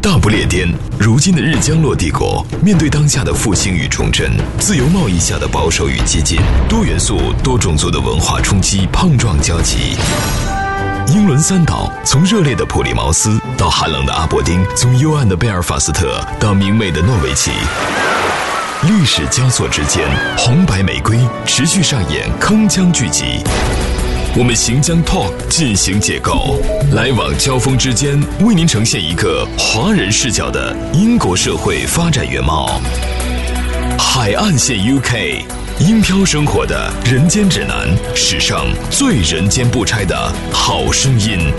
大不列颠，如今的日将落帝国，面对当下的复兴与重振，自由贸易下的保守与激进，多元素、多种族的文化冲击碰撞交集。英伦三岛，从热烈的普利茅斯到寒冷的阿伯丁，从幽暗的贝尔法斯特到明媚的诺维奇，历史交错之间，红白玫瑰持续上演铿锵剧集。我们行将 Talk 进行解构，来往交锋之间，为您呈现一个华人视角的英国社会发展原貌。海岸线 UK， 英漂生活的人间指南，史上最人间不拆的好声音。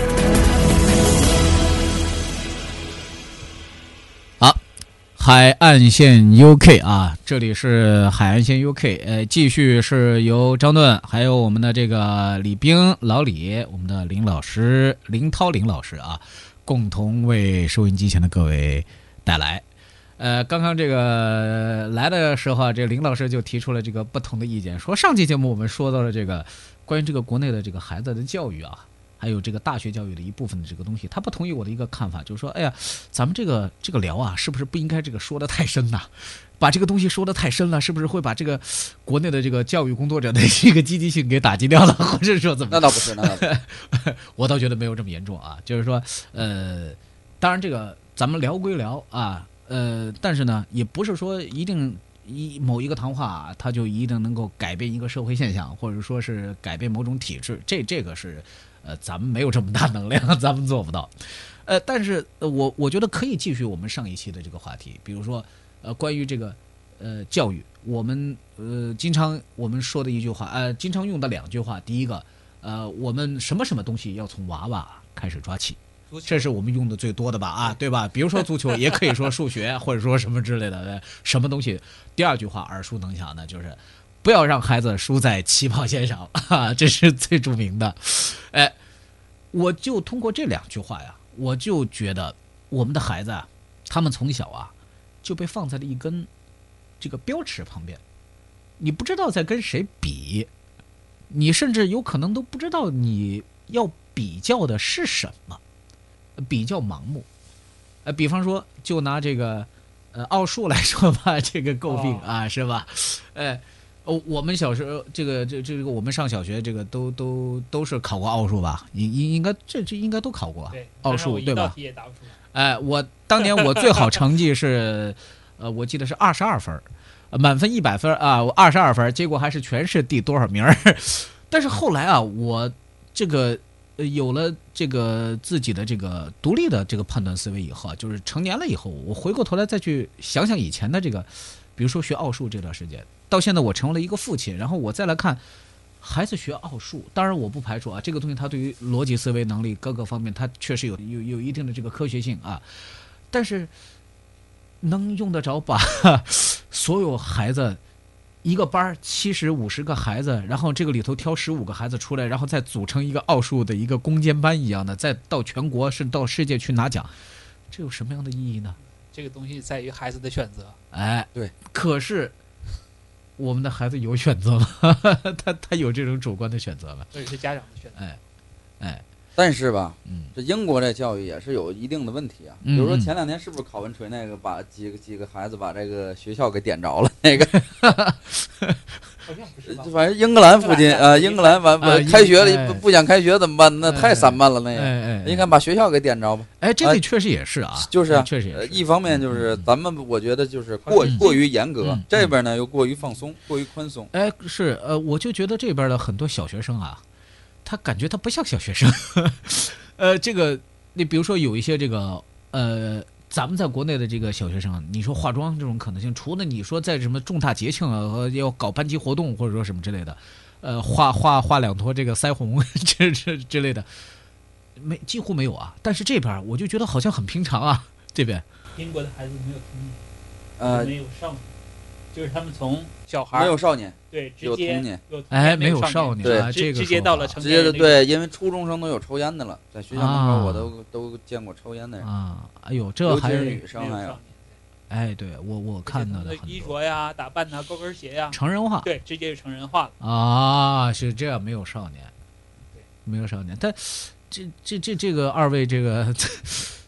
海岸线 UK 啊，这里是海岸线 UK，继续是由张顿还有我们的这个李冰老李，我们的林老师林涛林老师啊，共同为收音机前的各位带来。刚刚这个来的时候啊，这林老师就提出了这个不同的意见，说上期节目我们说到了这个关于这个国内的这个孩子的教育啊。还有这个大学教育的一部分的这个东西，他不同意我的一个看法，就是说，哎呀，咱们这个聊啊，是不是不应该这个说的太深呐？把这个东西说的太深了，是不是会把这个国内的这个教育工作者的这个积极性给打击掉了，或者说怎么？ 那倒不是，那倒不是， 我倒觉得没有这么严重啊。就是说，当然这个咱们聊归聊啊，但是呢，也不是说一定某一个谈话，它就一定能够改变一个社会现象，或者说是改变某种体制，这个是。咱们没有这么大能量，咱们做不到。但是我觉得可以继续我们上一期的这个话题，比如说关于这个教育，我们经常我们说的一句话，经常用的两句话。第一个，我们什么东西要从娃娃开始抓起，这是我们用的最多的吧？啊，对吧？比如说足球，也可以说数学，或者说什么之类的，什么东西。第二句话耳熟能详的就是。不要让孩子输在起跑线上啊，这是最著名的。我就通过这两句话呀，我就觉得我们的孩子啊，他们从小啊就被放在了一根这个标尺旁边，你不知道在跟谁比，你甚至有可能都不知道你要比较的是什么，比较盲目。比方说，就拿这个奥数来说吧，这个诟病啊，是吧？我们小时候这个我们上小学这个都是考过奥数吧？应该这应该都考过奥数，对吧？我当年我最好成绩是我记得是22分，满分100分啊，我22分，结果还是全市第多少名？但是后来啊，我这个有了这个自己的这个独立的这个判断思维以后，就是成年了以后，我回过头来再去想想以前的这个。比如说学奥数这段时间，到现在我成为了一个父亲，然后我再来看孩子学奥数，当然我不排除啊，这个东西它对于逻辑思维能力各个方面，它确实有一定的这个科学性啊，但是能用得着把所有孩子一个班70、50个孩子，然后这个里头挑15个孩子出来，然后再组成一个奥数的一个攻坚班一样的，再到全国甚至到世界去拿奖，这有什么样的意义呢？ 这个东西在于孩子的选择。 对。 可是我们的孩子有选择吗？他有这种主观的选择吗？ 这是家长的选择。 但是吧，这英国这教育也是有一定的问题啊。比如说前2天是不是考文垂那个把几个孩子把这个学校给点着了？那个好像不是吧？ 反正英格兰附近英格兰完开学了不想开学怎么办？那太散漫了，那个应该把学校给点着吧？ 这个确实也是啊， 就是啊， 确实也是。 一方面就是咱们我觉得就是过于严格，这边呢又过于放松，过于宽松。 是我就觉得这边的很多小学生啊。他感觉他不像小学生，这个你比如说有一些这个咱们在国内的这个小学生，你说化妆这种可能性，除了你说在什么重大节庆啊要搞班级活动或者说什么之类的，画2坨这个腮红这之类的，几乎没有啊。但是这边我就觉得好像很平常啊，这边英国的孩子没有童年，没有少年，就是他们从小孩没有少年。 对， 有童年， 没有少年， 对， 这个直接到了成年， 对，因为初中生都有抽烟的了，在学校门口我都见过抽烟的人啊。哎呦，这还是女生还有， 对我看到的衣着呀、打扮呐、高跟鞋呀， 成人化， 对，直接就成人化了啊，是这样，没有少年，没有少年，但这个二位这个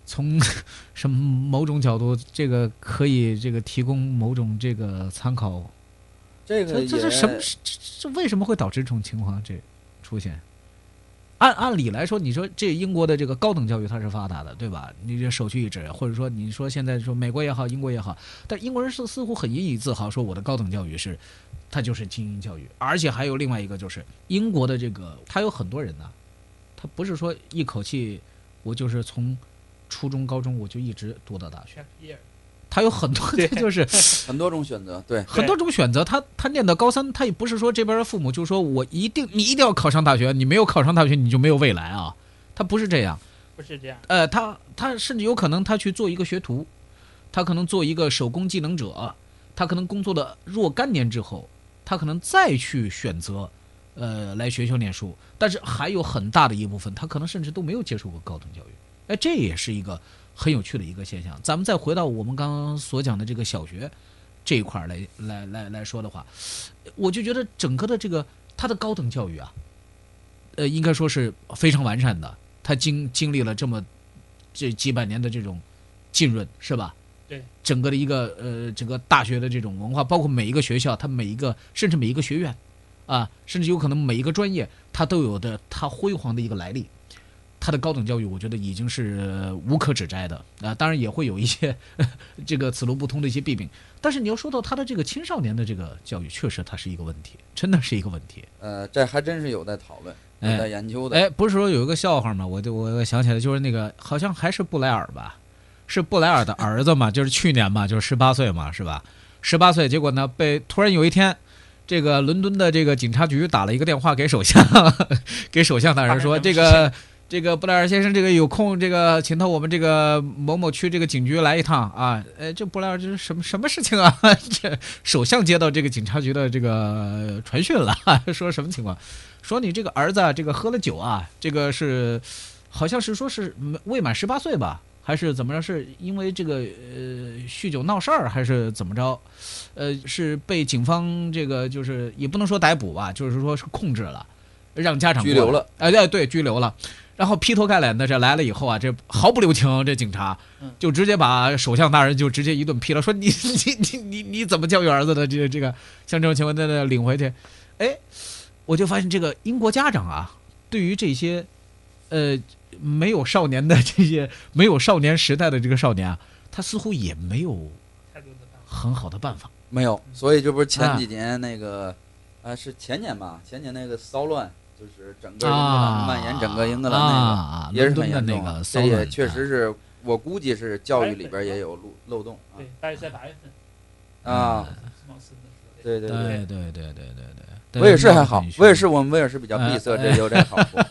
从什么某种角度，这个可以这个提供某种这个参考。这是什么？这为什么会导致这种情况这出现？按理来说，你说这英国的这个高等教育它是发达的，对吧？你这首屈一指，或者说你说现在说美国也好，英国也好，但英国人似乎很引以自豪，说我的高等教育是，它就是精英教育。而且还有另外一个就是英国的这个，他有很多人呢，他不是说一口气我就是从初中、高中我就一直读到大学。他有很多，就是很多种选择，对， 很多种选择。他念到高三，他也不是说这边的父母就说你一定要考上大学，你没有考上大学你就没有未来啊，他不是这样， 不是这样。 他甚至有可能他去做一个学徒，他可能做一个手工技能者，他可能工作了若干年之后，他可能再去选择来学校念书，但是还有很大的一部分他可能甚至都没有接受过高等教育。这也是一个很有趣的一个现象。咱们再回到我们刚刚所讲的这个小学这一块来说的话，我就觉得整个的这个它的高等教育啊，应该说是非常完善的。它经历了这几百年的这种浸润，是吧？ 对， 整个的一个整个大学的这种文化，包括每一个学校，它甚至每一个学院啊，甚至有可能每一个专业，它都有的它辉煌的一个来历。他的高等教育，我觉得已经是无可指摘的啊，当然也会有一些这个此路不通的一些弊病。但是你要说到他的这个青少年的这个教育，确实它是一个问题，真的是一个问题。 这还真是有待讨论，有待研究的。 不是说有一个笑话吗？我想起来，就是那个好像还是布莱尔吧，是布莱尔的儿子嘛，就是去年嘛，就是18岁嘛，是吧？18岁，结果呢突然有一天。这个伦敦的这个警察局打了一个电话给首相，给首相大人说，这个布莱尔先生，这个有空，这个请到我们这个某某区这个警局来一趟啊。这布莱尔这是什么事情啊？这首相接到这个警察局的这个传讯了，说什么情况？说你这个儿子这个喝了酒啊，这个是好像是说是未满18岁吧。还是怎么着？是因为这个酗酒闹事儿，还是怎么着？是被警方这个就是也不能说逮捕吧，就是说是控制了，让家长拘留了。 对，拘留了。然后劈头盖脸的这来了以后啊，这毫不留情，这警察就直接把首相大人就直接一顿批了，说你怎么教育儿子的？这个像这种情况的领回去。我就发现这个英国家长啊，对于这些没有少年的这些没有少年时代的这个少年啊，他似乎也没有很好的办法。 没有，所以这不是前几年那个是前年吧？前年那个骚乱，就是整个英格兰蔓延整个英格兰那个也是很严重的。这也确实是我估计是教育里边也有漏洞。 对，大约在8月份啊。对。 威尔士还好，威尔士我们威尔士比较闭塞，这有这好处。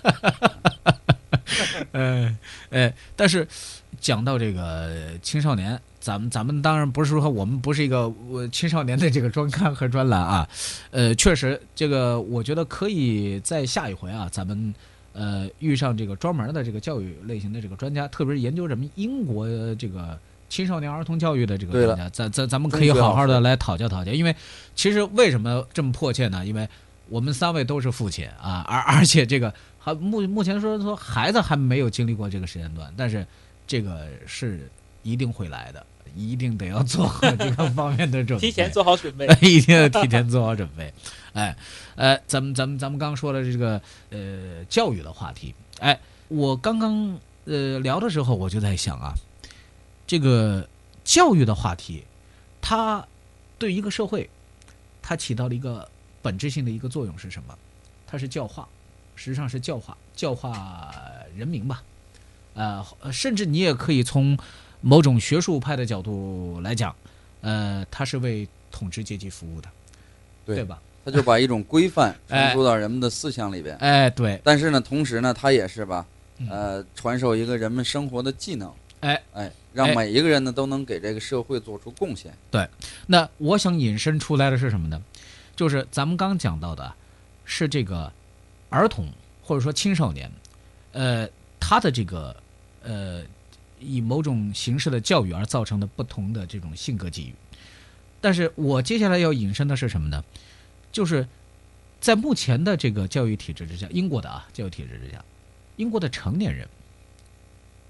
但是讲到这个青少年，咱们当然不是说我们不是一个青少年的这个专刊和专栏啊，确实这个我觉得可以在下一回啊，咱们遇上这个专门的这个教育类型的这个专家，特别是研究什么英国这个青少年儿童教育的这个专家，咱们可以好好的来讨教。因为其实为什么这么迫切呢？因为我们3位都是父亲啊，而且这个目前说孩子还没有经历过这个时间段，但是这个是一定会来的，一定得要做好这个方面的准备， 提前做好准备， 一定要提前做好准备。咱们刚刚说的这个教育的话题，我刚刚聊的时候我就在想啊，这个教育的话题，它对一个社会，它起到了一个本质性的一个作用是什么？它是教化，实际上是教化人民吧。甚至你也可以从某种学术派的角度来讲，它是为统治阶级服务的，对吧？ 他就把一种规范传输到人们的思想里边。 对。 但是呢，同时呢，他也是吧，传授一个人们生活的技能。让每一个人呢都能给这个社会做出贡献。对。 那我想引申出来的是什么呢？就是咱们刚讲到的，是这个儿童或者说青少年，他的这个以某种形式的教育而造成的不同的这种性格际遇。但是我接下来要引申的是什么呢？就是在目前的这个教育体制之下，英国的教育体制之下，英国的成年人，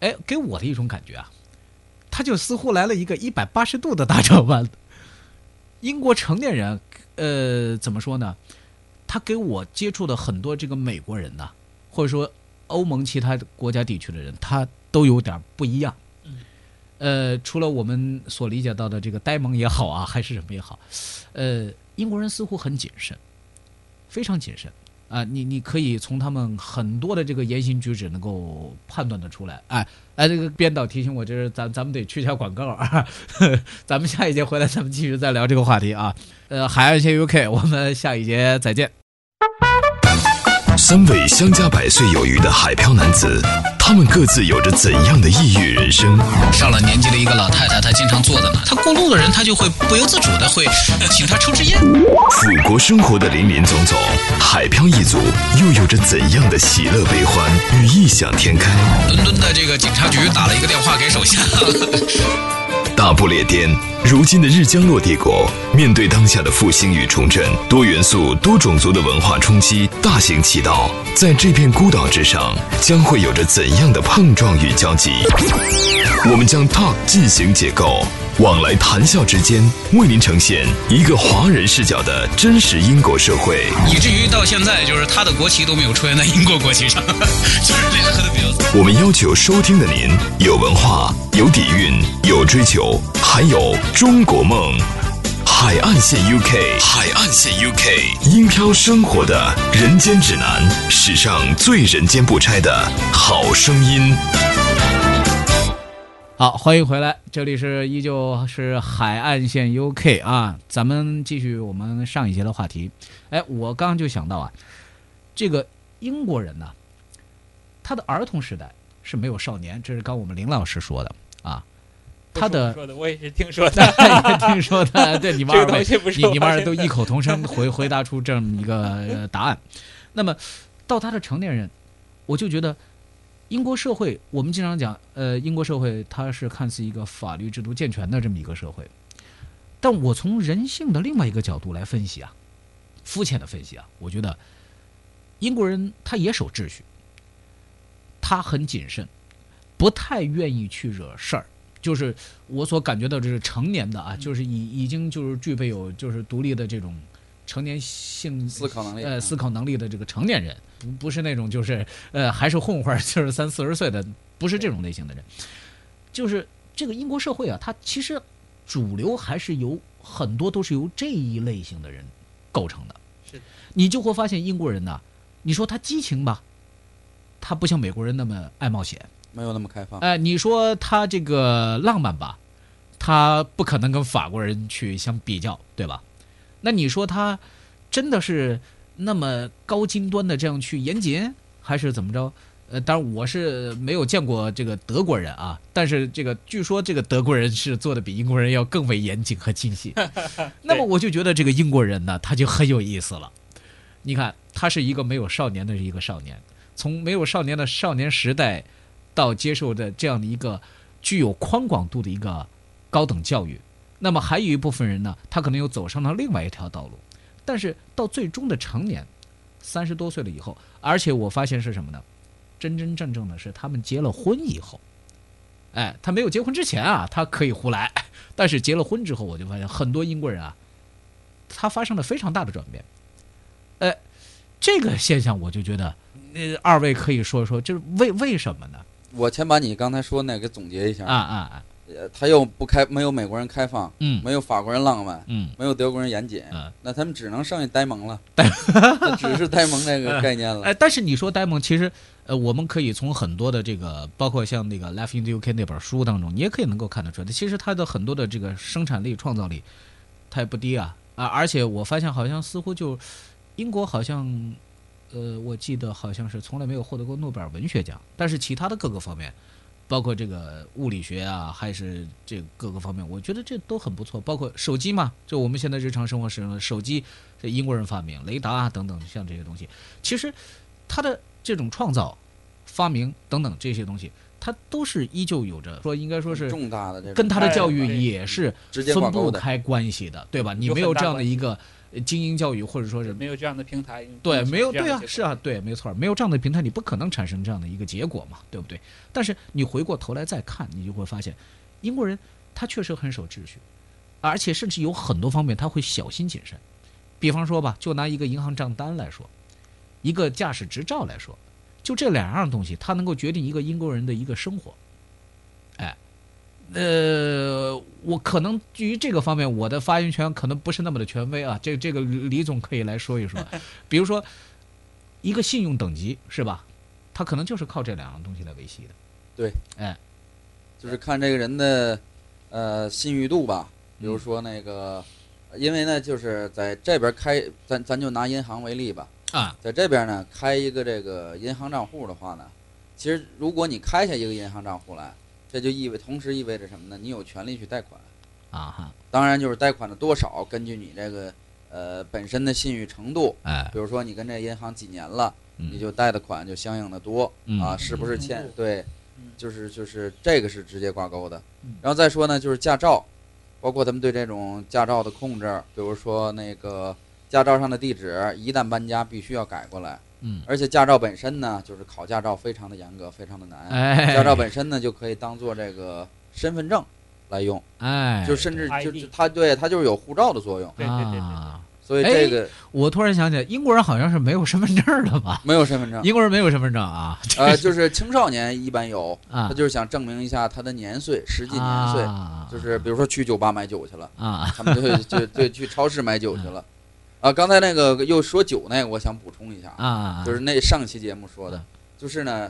给我的一种感觉啊，他就似乎来了一个180度的大转弯。英国成年人，怎么说呢？他给我接触的很多这个美国人呐，或者说欧盟其他国家地区的人，他都有点不一样。除了我们所理解到的这个呆萌也好啊，还是什么也好，英国人似乎很谨慎，非常谨慎啊。你可以从他们很多的这个言行举止能够判断得出来。这个编导提醒我，就是咱们得去一下广告啊。咱们下一节回来，咱们继续再聊这个话题啊。海岸线 UK， 我们下一节再见。 3位相加100岁有余的海漂男子，他们各自有着怎样的异域人生？ 上了年纪的一个老太太，她经常做的呢，她过路的人，她就会不由自主的会请她抽支烟。 腐国生活的林林总总，海漂一族又有着怎样的喜乐悲欢与异想天开？ 伦敦的这个警察局打了一个电话给手下。 大不列颠，如今的日将落帝国，面对当下的复兴与重振，多元素、多种族的文化冲击大行其道，在这片孤岛之上，将会有着怎样的碰撞与交集？我们将 Talk 进行解构，往来谈笑之间，为您呈现一个华人视角的真实英国社会， 以至于到现在，就是他的国旗都没有出现在英国国旗上，就是联合的比较。 我们要求收听的您有文化、有底蕴、有追求，还有中国梦。海岸线 UK， 海岸线 UK， 英漂生活的人间指南，史上最人间不拆的好声音。 好，欢迎回来，这里是依旧是海岸线 UK 啊，咱们继续我们上一节的话题。我刚刚就想到啊，这个英国人呢，他的儿童时代是没有少年，这是刚我们林老师说的啊。他的我也是听说的， 也听说的，对，你们二位，你们二位都异口同声回答出这么一个答案。那么到他的成年人，我就觉得英国社会，我们经常讲，英国社会它是看似一个法律制度健全的这么一个社会，但我从人性的另外一个角度来分析啊，肤浅的分析啊，我觉得英国人他也守秩序，他很谨慎，不太愿意去惹事儿。就是我所感觉到，这是成年的啊，就是已经就是具备有就是独立的这种成年性思考能力的这个成年人，不是那种就是还是混混，就是30-40岁的，不是这种类型的人。就是这个英国社会啊，它其实主流还是有很多都是由这一类型的人构成的。 是， 你就会发现英国人呢，你说他激情吧，他不像美国人那么爱冒险。 没有那么开放。 你说他这个浪漫吧，他不可能跟法国人去相比较，对吧？那你说他真的是那么高精端的这样去严谨，还是怎么着？当然我是没有见过这个德国人啊，但是这个据说这个德国人是做的比英国人要更为严谨和精细。那么我就觉得这个英国人呢，他就很有意思了。你看，他是一个没有少年的一个少年，从没有少年的少年时代到接受的这样的一个具有宽广度的一个高等教育，那么还有一部分人呢，他可能又走上了另外一条道路，但是到最终的成年，30多岁了以后，而且我发现是什么呢？真真正正的是他们结了婚以后，他没有结婚之前啊，他可以胡来，但是结了婚之后，我就发现很多英国人啊，他发生了非常大的转变。这个现象我就觉得，二位可以说说，这为什么呢？ 我先把你刚才说那个总结一下他又没有美国人开放，没有法国人浪漫，没有德国人严谨，那他们只能剩下呆萌了，只是呆萌这个概念了。 但是你说呆萌，其实我们可以从很多的这个，包括像那个《Life in the UK》那本书当中，你也可以能够看得出来，其实它的很多的这个生产力、创造力，它也不低啊。而且我发现好像似乎就英国好像。我记得好像是从来没有获得过诺贝尔文学奖，但是其他的各个方面，包括这个物理学啊，还是这各个方面，我觉得这都很不错。包括手机嘛，就我们现在日常生活使用的手机，这英国人发明，雷达啊等等，像这些东西，其实它的这种创造、发明等等这些东西，它都是依旧有着说应该说是重大的这跟它的教育也是分不开关系的，对吧？你没有这样的一个精英教育，或者说是没有这样的平台， 对，没有，对啊，是啊，对，没错，没有这样的平台，你不可能产生这样的一个结果嘛，对不对？但是你回过头来再看，你就会发现，英国人他确实很守秩序，而且甚至有很多方面他会小心谨慎。比方说吧，就拿一个银行账单来说，一个驾驶执照来说，就这两样东西，它能够决定一个英国人的一个生活。哎，我可能基于这个方面，我的发言权可能不是那么的权威啊。这个李总可以来说一说，比如说一个信用等级是吧？它可能就是靠这两样东西来维系的。 对， 哎， 就是看这个人的信誉度吧。比如说那个。因为呢，就是在这边开，咱就拿银行为例吧。 啊， 在这边呢，开一个这个银行账户的话呢，其实如果你开下一个银行账户来，这就同时意味着什么呢？你有权利去贷款。 啊哈。 当然，就是贷款的多少，根据你这个本身的信誉程度。 哎。 比如说你跟这银行几年了，你就贷的款就相应的多啊，是不是欠？对，就是这个是直接挂钩的。然后再说呢，就是驾照。包括咱们对这种驾照的控制，比如说那个驾照上的地址，一旦搬家必须要改过来。而且驾照本身呢，就是考驾照非常的严格，非常的难。驾照本身呢，就可以当做这个身份证来用。就甚至就它就是有护照的作用。 对。 所以这个， 我突然想起来，英国人好像是没有身份证的吧？ 没有身份证， 英国人没有身份证啊。 就是青少年一般有，他就是想证明一下他的年岁，实际年岁，就是比如说去酒吧买酒去了啊，他们就去超市买酒去了。刚才那个又说酒那个，我想补充一下啊，就是那上期节目说的，就是呢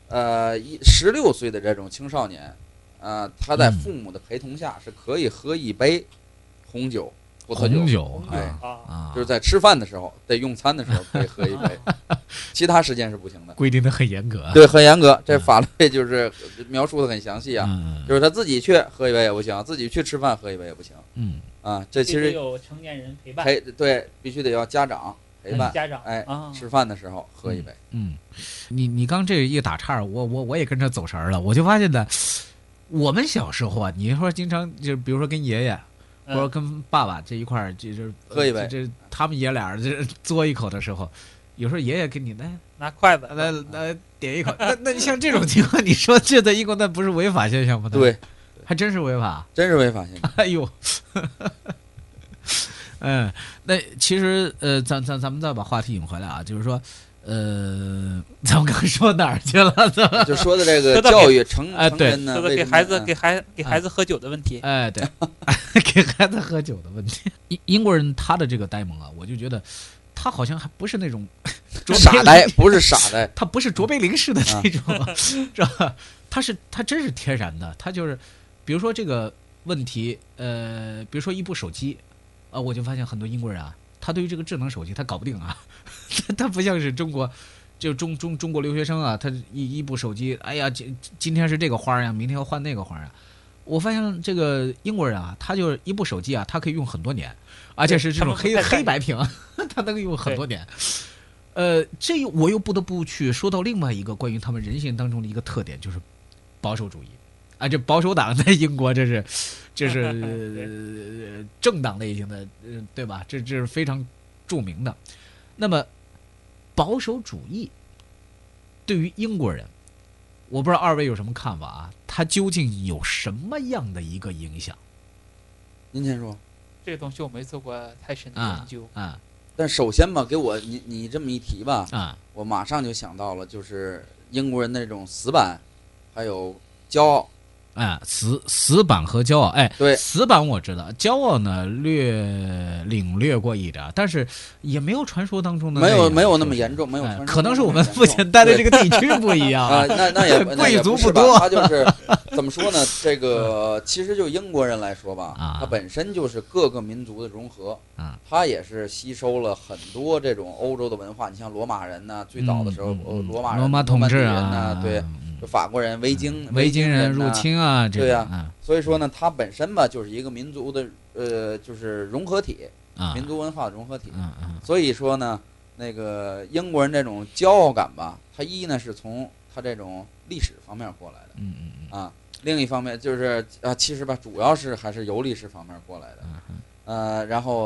，16岁的这种青少年，他在父母的陪同下是可以喝一杯红酒。 红酒， 哎，就是在吃饭的时候，在用餐的时候可以喝一杯，其他时间是不行的， 规定的很严格。 对，很严格，这法律就是描述的很详细啊，就是他自己去喝一杯也不行，自己去吃饭喝一杯也不行。这其实有成年人陪伴， 对，必须得要家长陪伴， 家长， 哎，吃饭的时候喝一杯。 你刚这一打岔，我也跟着走神了，我就发现呢，我们小时候啊，你说经常就比如说跟爷爷。或者跟爸爸这一块儿，就是喝一杯， 这他们爷俩这嘬一口的时候，有时候爷爷给你拿筷子来点一口。那你像这种情况，你说这在英国那不是违法现象吗？ 对， 还真是违法， 真是违法现象。 哎呦，那其实咱们再把话题引回来啊，就是说。咱们刚说哪儿去了？ 就说的这个教育成人呢， 给孩子喝酒的问题。 哎，对，给孩子喝酒的问题。英国人他的这个呆萌啊，我就觉得他好像还不是那种傻呆，不是傻呆， 他不是卓别林式的这种，是吧？他真是天然的，他就是，比如说这个问题，比如说一部手机，我就发现很多英国人啊。他对于这个智能手机他搞不定啊，他不像是中国，就中国留学生啊，他一部手机，哎呀，今天是这个花呀，明天要换那个花呀。我发现这个英国人啊，他就是一部手机啊，他可以用很多年，而且是这种黑白屏，他能用很多年。这我又不得不去说到另外一个关于他们人性当中的一个特点，就是保守主义啊，这保守党在英国这是政党类型的，对吧？这是非常著名的。那么，保守主义对于英国人，我不知道二位有什么看法啊？它究竟有什么样的一个影响？ 您先说。 这个东西我没做过太深的研究但首先吧，给我你这么一提吧，我马上就想到了，就是英国人那种死板，还有骄傲。 死板和骄傲， 对， 死板我知道，骄傲呢领略过一点，但是也没有传说当中的没有那么严重，没有传说可能是我们目前待的这个地区不一样啊， 那也贵族不多， 他就是怎么说呢？这个其实就英国人来说吧，他本身就是各个民族的融合，他也是吸收了很多这种欧洲的文化。你像罗马人呢，最早的时候罗马统治人呢，对。法国人、维京人入侵啊， 对呀，所以说呢，它本身吧就是一个民族的就是融合体，民族文化的融合体。所以说呢，那个英国人这种骄傲感吧，它一呢是从他这种历史方面过来的，另一方面就是其实吧，主要是还是由历史方面过来的，然后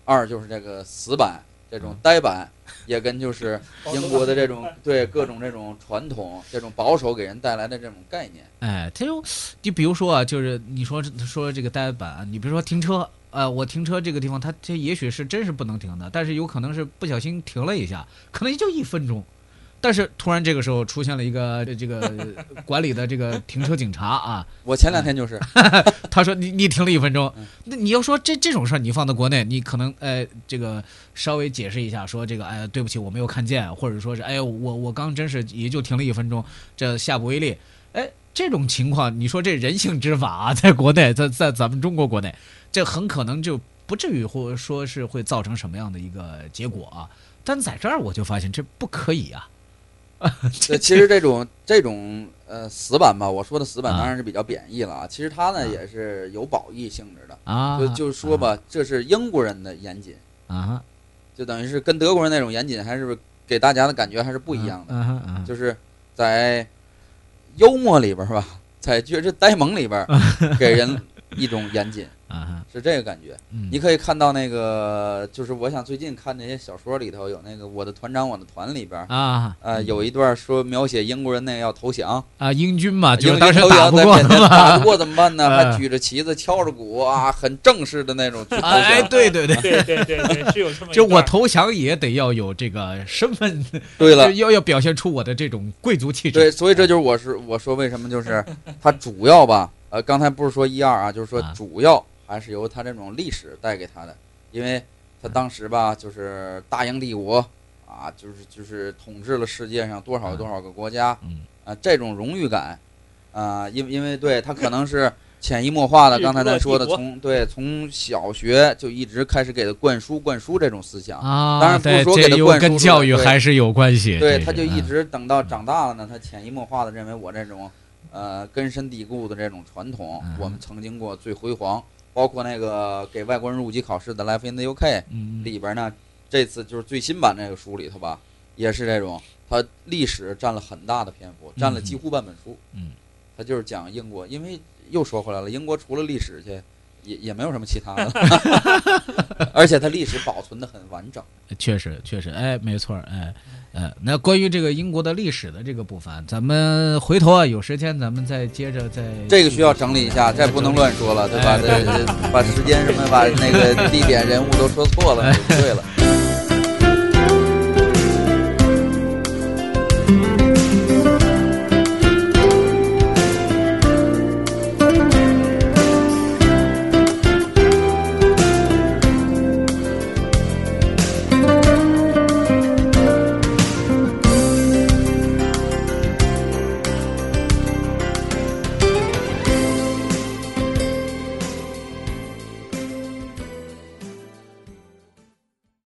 二就是这个死板，这种呆板，也跟就是英国的这种对各种这种传统、这种保守给人带来的这种概念。 哎，他就比如说啊，就是你说这个呆板，你比如说停车，我停车这个地方，它也许是真是不能停的，但是有可能是不小心停了一下，可能也就1分钟。但是突然这个时候出现了一个这个管理的这个停车警察啊， 我前2天就是， 他说你停了1分钟，那你要说这种事儿你放在国内，你可能这个稍微解释一下，说这个对不起我没有看见，或者说是我刚真是也就停了1分钟，这下不为例，这种情况你说这人性执法啊，在国内在咱们中国国内，这很可能就不至于或说是会造成什么样的一个结果啊，但在这儿我就发现这不可以啊。 其实这种死板吧，我说的死板当然是比较贬义了啊。其实它呢也是有褒义性质的啊，就说吧，这是英国人的严谨啊，就等于是跟德国人那种严谨还是给大家的感觉还是不一样的，就是在幽默里边是吧，在觉着呆萌里边给人一种严谨。是这个感觉，你可以看到那个，就是我想最近看那些小说里头有那个《我的团长我的团》里边有一段说描写英国人那个要投降啊， 英军嘛，就是当时打不过怎么办呢？还举着旗子敲着鼓啊，很正式的那种去投降。 对， 是有这么就我投降也得要有这个身份， 对了， 要表现出我的这种贵族气质。 对，所以这就是我说为什么就是他主要吧，刚才不是说1、2啊，就是说主要。还是由他这种历史带给他的，因为他当时吧，就是大英帝国啊，就是统治了世界上多少个国家，这种荣誉感啊，因为对他可能是潜移默化的，刚才咱说的从小学就一直开始给他灌输这种思想啊，当然不是说给他灌输， 跟教育还是有关系。 对，他就一直等到长大了呢，他潜移默化的认为我这种根深蒂固的这种传统，我们曾经过最辉煌。包括那个给外国人入籍考试的《Life in the UK》里边呢，这次就是最新版这个书里头吧，也是这种，它历史占了很大的篇幅，占了几乎半本书。它就是讲英国，因为又说回来了，英国除了历史去，也没有什么其他的，而且它历史保存的很完整。 确实，没错，那关于这个英国的历史的这个部分，咱们回头啊有时间咱们再接着这个需要整理一下，这不能乱说了，对吧？把时间什么把那个地点人物都说错了，对了。